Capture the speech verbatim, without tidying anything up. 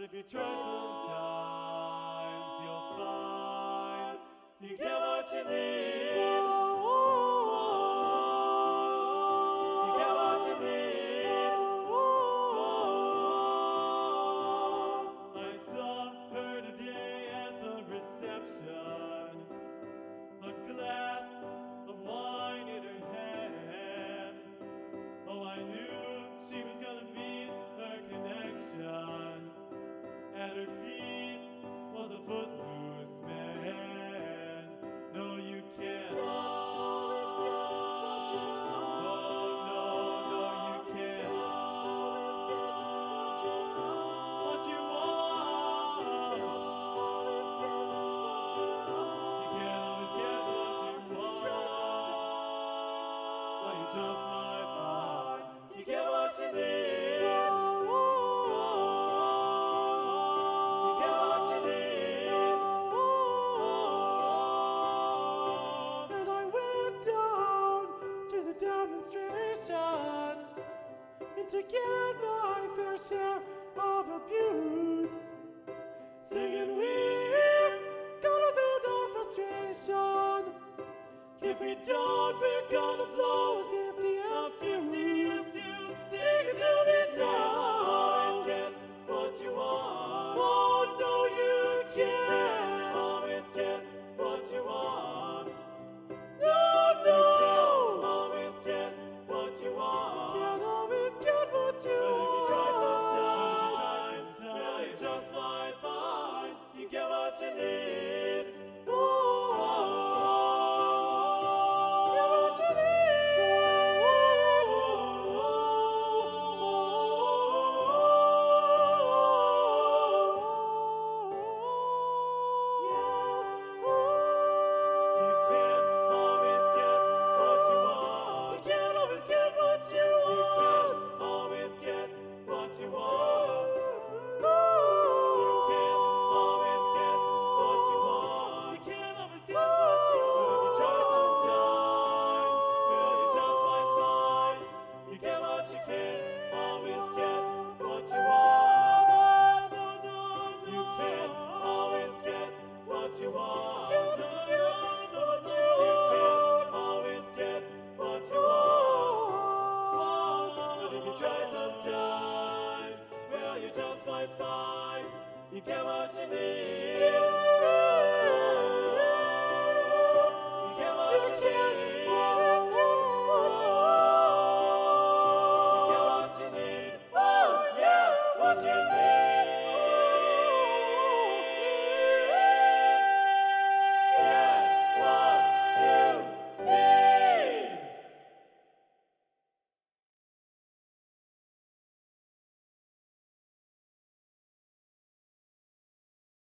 if you try sometimes, you'll find you get what you need. You get what you need. I saw her today at the reception, a glass of wine in her hand. Oh, I knew she was gonna meet her connection. At her feet was a footloose man. No, you can't always get what you want. No, no, you can't always get what you want. You can't always get what you want. Well, you just might find you get what you need. Demonstration and to get my fair share of abuse, singing we're gonna vent our frustration. If we don't, we're gonna blow a fifty out fuse. Sing it to me now. Always get what you want. Oh no, you can't always get what you want. No, no. You want. Can't always get what you want. But if you try sometimes, well, you just might find you get what you need. Oh, get what you need. You can't always get what you want. You can't always get what you want. You can't always get what you want. You can't always get what you want. You can't always get what you want. But if you try sometimes, well, you just might find you get what you can't always get what you want. No, no, no, no. You can't always get what you want. You can't always get what you want. But if you try sometimes, well, you just might find you get what you need. You get what you need. Always get what you want. You get what you need. Oh, yeah, what you need.